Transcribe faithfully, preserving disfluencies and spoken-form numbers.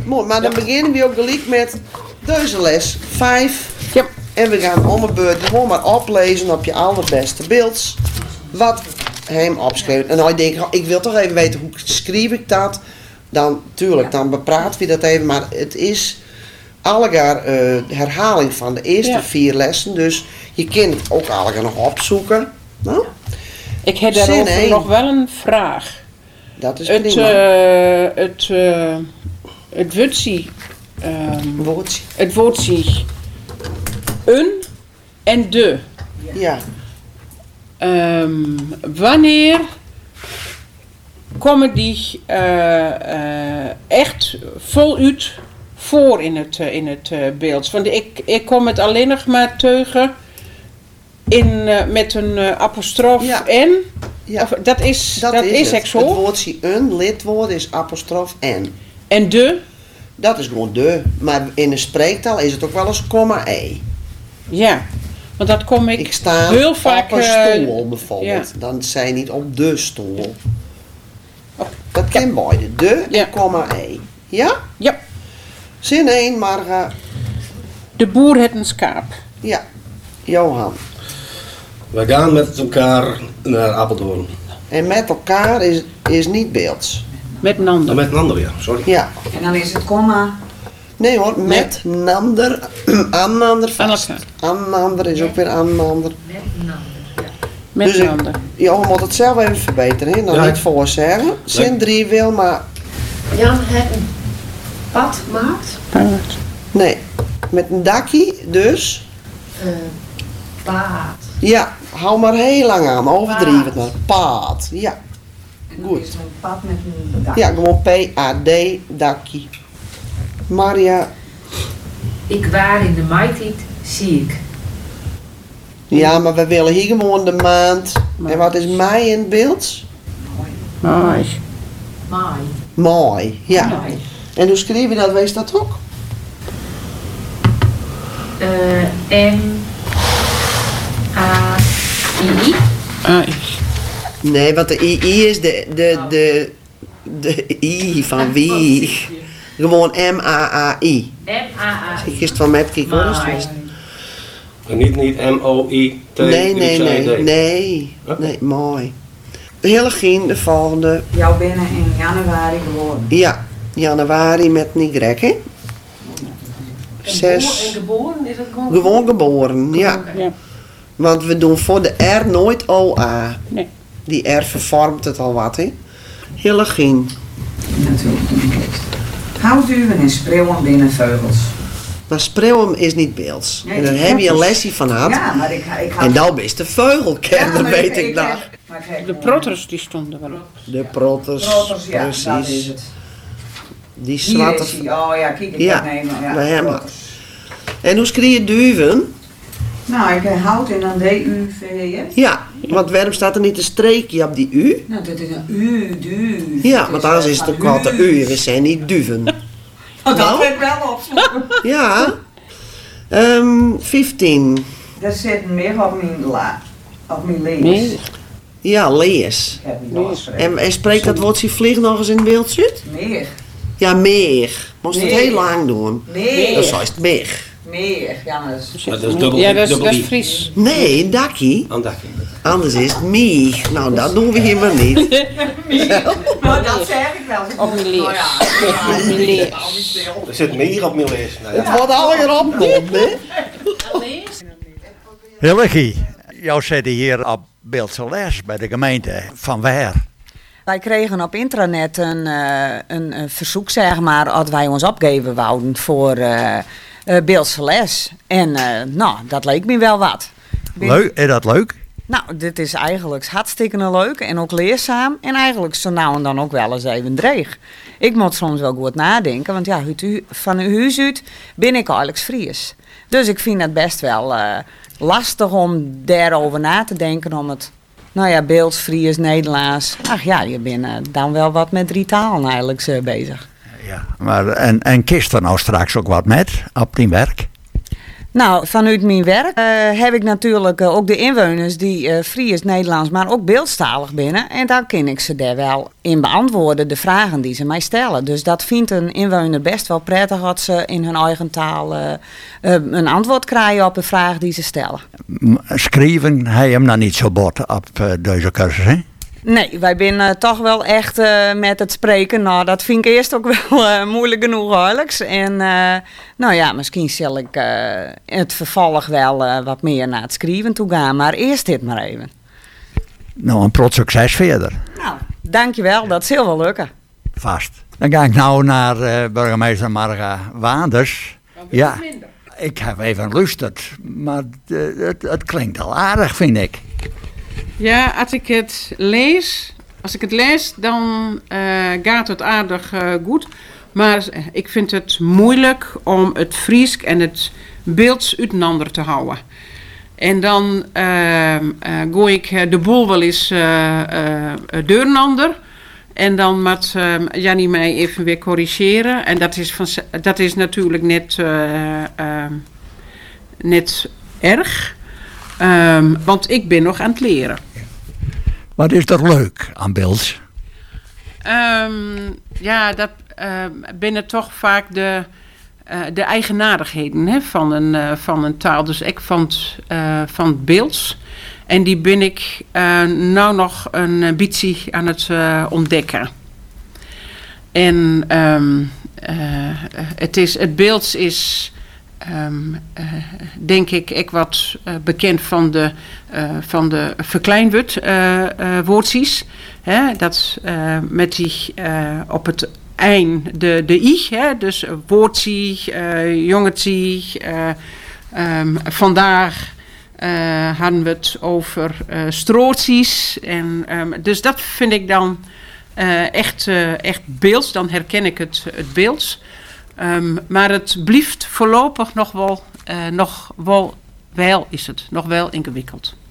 Mooi, maar dan ja. beginnen we ook gelijk met deze les vijf. Ja. En we gaan om een beurt gewoon maar oplezen op je allerbeste beeld. Wat hem opschreef. En dan denk ik, ik wil toch even weten hoe schrijf ik dat. Dan, tuurlijk, dan bepraten we dat even. Maar het is allegaar uh, herhaling van de eerste ja. vier lessen. Dus je kunt het ook allegaar nog opzoeken. Nou? Ik heb daarover nog wel een vraag. Dat is het, prima. Uh, het, uh, het woordje. Um, woordje. Het woordje. Een en de. Ja. Um, wanneer komen die uh, uh, echt voluit voor in het, uh, in het uh, beeld? Want ik, ik kom het alleen nog maar tegen in, uh, met een uh, apostrof ja. en. Ja. Of, dat is, dat dat is, is het. zo. Het woordje een lidwoord is apostrof en. En de? Dat is gewoon de. Maar in een spreektaal is het ook wel eens komma e. Ja, want dat kom ik, ik sta heel vaak... op een stoel uh, bijvoorbeeld. Ja. Dan zei niet op de stoel. Oh, dat ken ja. beide. De en ja. komma e. Ja? Ja. Zin één, Marga. De boer heeft een schaap. Ja. Johan. We gaan met elkaar naar Apeldoorn. En met elkaar is, is niet beelds. Met een ander. Oh, met een ander, ja. Sorry. Ja. En dan is het komma... Nee hoor, met een nee. ander, een ander vast. Een ander is ook weer een ander. Met een ander, ja. Met dus een ander. Johan moet het zelf even verbeteren, hè? Dan ja. niet voor zeggen. Zin nee. drie wil, maar... Jan heeft een pad maakt? Paard. Nee, met een dakkie dus. Uh, paard. Ja, hou maar heel lang aan, overdrijf het maar. Paard, ja. En dan Goed. Is het een pad met een dakkie. Ja, gewoon P A D, dakkie. Maria. Ik waar in de maaitijd ziek. Ja, maar we willen hier gewoon de maand. Maai. En wat is mei in het beeld? Mooi. Mooi. Mooi, ja. Mooi. En hoe schreef je dat, wees dat ook? Uh, M A I. Ah, nee, want de I, I is de, de, de, de I van wie. Gewoon M A A I. M A A I. Ik is het van met kijk hoor. En niet, niet M O I T. Nee, nee, nee. Nee, okay. nee, mooi. Hillegien, de volgende. Jou binnen in januari geboren. Ja, januari met een Y, hè? Zes. En geboren is het gewoon? Gewoon geboren, ja. ja. Want we doen voor de R nooit O A. Nee. Die R vervormt het al wat, hè? Hillegien. Natuurlijk. Houtduwen en spreeuwen binnen vogels. Maar spreeuwen is niet beelds. Nee, en daar heb je een lesje van gehad. Ja, maar ik, ik had... En dan is de veugelkenner, ja, weet ik, ik nog. De protters die stonden wel op. De protters, protters ja, precies. Dat is het. Die zwarte... Oh ja, kijk, ik ja, nemen. Ja, bij hem. En hoe schreef je duwen? Nou, ik heb hout en dan D U V E. Ja, want waarom staat er niet een streekje op die U? Nou, dat is een U, du. Ja, want anders is het ook altijd een U. We zijn niet duven. Oh, dat werd wel op. Ja. Um, vijftien. Er zit meer op mijn la, op mijn lees. Nee. Ja, lees. lees. En, en spreekt dat woordje vlieg nog eens in beeld zit? Meer. Ja, meer. Moest het heel lang doen. Meer. Dat is het meer. Meer, ja, maar dat is... Ja, dat is dubbel, ja, dat is, dubbel dat is Fries. Nee, een dakkie. Een dakkie. Anders is het mie. Nou, dat doen we hier maar niet. Nou, dat zeg ik wel. Op mijn lees. Oh, ja. Op mijn lees. Er zit meer op mijn lees. Nou, ja. Het wordt alweer opgenomen, hè? Hillegie, jou zit hier op Beeldse Les bij de gemeente Van Waar. Wij kregen op intranet een, uh, een, een verzoek, zeg maar, dat wij ons opgeven wouden voor uh, uh, Beeldse Les. En uh, nou, dat leek me wel wat. Leuk, is dat leuk? Nou, dit is eigenlijk hartstikke leuk en ook leerzaam. En eigenlijk zo nou en dan ook wel eens even dreig. Ik moet soms wel goed nadenken, want ja, van uw huis uit ben ik eigenlijk Fries. Dus ik vind het best wel uh, lastig om daarover na te denken om het... Nou ja, Beelds, Fries, Nederlands. Ach ja, je bent uh, dan wel wat met drie talen eigenlijk uh, bezig. Ja, maar en, en kist er nou straks ook wat met op die werk? Nou, vanuit mijn werk uh, heb ik natuurlijk uh, ook de inwoners die uh, Fries, Nederlands, maar ook beeldstalig binnen. En dan kan ik ze daar wel in beantwoorden, de vragen die ze mij stellen. Dus dat vindt een inwoner best wel prettig als ze in hun eigen taal uh, uh, een antwoord krijgen op de vraag die ze stellen. Schrijven hij hem dan niet zo bot op uh, deze cursus, hè? Nee, wij zijn uh, toch wel echt uh, met het spreken. Nou, dat vind ik eerst ook wel uh, moeilijk genoeg eigenlijk. En uh, nou ja, misschien zal ik uh, het vervolg wel uh, wat meer naar het schrijven toe gaan. Maar eerst dit maar even. Nou, een prot succes verder. Nou, dankjewel. Dat zal wel lukken. Vast. Dan ga ik nou naar uh, burgemeester Marga Waanders. Ja, ik heb even geluisterd, maar uh, het, het klinkt al aardig, vind ik. Ja, als ik het lees, als ik het lees, dan uh, gaat het aardig uh, goed. Maar ik vind het moeilijk om het Fries en het Beelds uitenander te houden. En dan uh, uh, gooi ik de boel wel eens uh, uh, deurenander. En dan moet uh, Jannie mij even weer corrigeren. En dat is, van, dat is natuurlijk net, uh, uh, net erg. Um, want ik ben nog aan het leren. Wat is er leuk aan Beelds? Um, ja, dat uh, binnen toch vaak de, uh, de eigenaardigheden hè, van, een, uh, van een taal. Dus ik vond uh, van Beelds. En die ben ik uh, nou nog een beetje aan het uh, ontdekken. En um, uh, het, is, het Beelds is... Um, uh, denk ik, ik wat uh, bekend van de, uh, van de verkleinwoord uh, uh, woordjes. Hè, dat uh, met die uh, op het eind de, de i, hè, dus woordsie, uh, jongetje. Uh, um, vandaag uh, hadden we het over uh, strootjes. En, um, dus dat vind ik dan uh, echt, uh, echt beelds. Dan herken ik het, het beelds. Um, maar het blijft voorlopig nog wel, uh, nog wel, wel is het, nog wel ingewikkeld.